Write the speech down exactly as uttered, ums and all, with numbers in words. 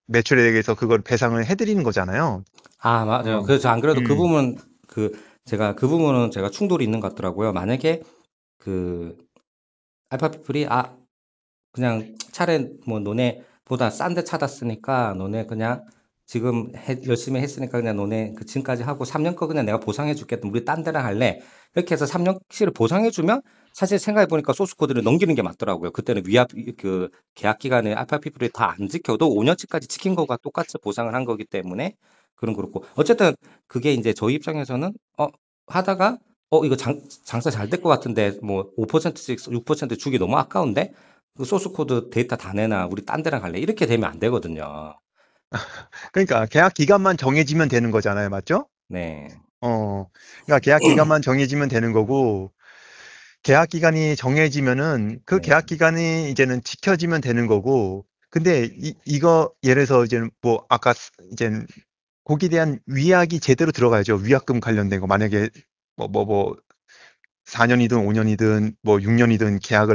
매출에 대해서 그걸 배상을 해드리는 거잖아요. 아, 맞아요. 어, 그래서 안 그래도 그 음, 부분, 그, 제가 그 부분은 제가 충돌이 있는 것 같더라고요. 만약에 그, 알파피플이, 아, 그냥 차라리 뭐 너네보다 싼 데 찾았으니까 너네 그냥 지금 해- 열심히 했으니까 그냥 너네 그 지금까지 하고 삼 년 거 그냥 내가 보상해 줄게. 우리 딴 데랑 할래. 이렇게 해서 삼 년치를 보상해 주면 사실 생각해 보니까 소스 코드를 넘기는 게 맞더라고요. 그때는 위압 그 계약 기간에 알파피플이 다 안 지켜도 오 년치까지 지킨 거가 똑같이 보상을 한 거기 때문에 그런 그렇고 어쨌든 그게 이제 저희 입장에서는 어 하다가 어 이거 장, 장사 잘 될 것 같은데 뭐 오 퍼센트씩 육 퍼센트 주기 너무 아까운데 그 소스 코드 데이터 다 내놔. 우리 딴 데랑 갈래. 이렇게 되면 안 되거든요. 그러니까 계약 기간만 정해지면 되는 거잖아요, 맞죠? 네. 어, 그러니까 계약 기간만 정해지면 되는 거고, 계약 기간이 정해지면은 그 네. 계약 기간이 이제는 지켜지면 되는 거고, 근데 이, 이거 예를 들어서 이제는 뭐 아까 이제 거기에 대한 위약이 제대로 들어가야죠. 위약금 관련된 거 만약에 뭐 뭐 뭐 사 년이든 오 년이든 뭐 육 년이든 계약을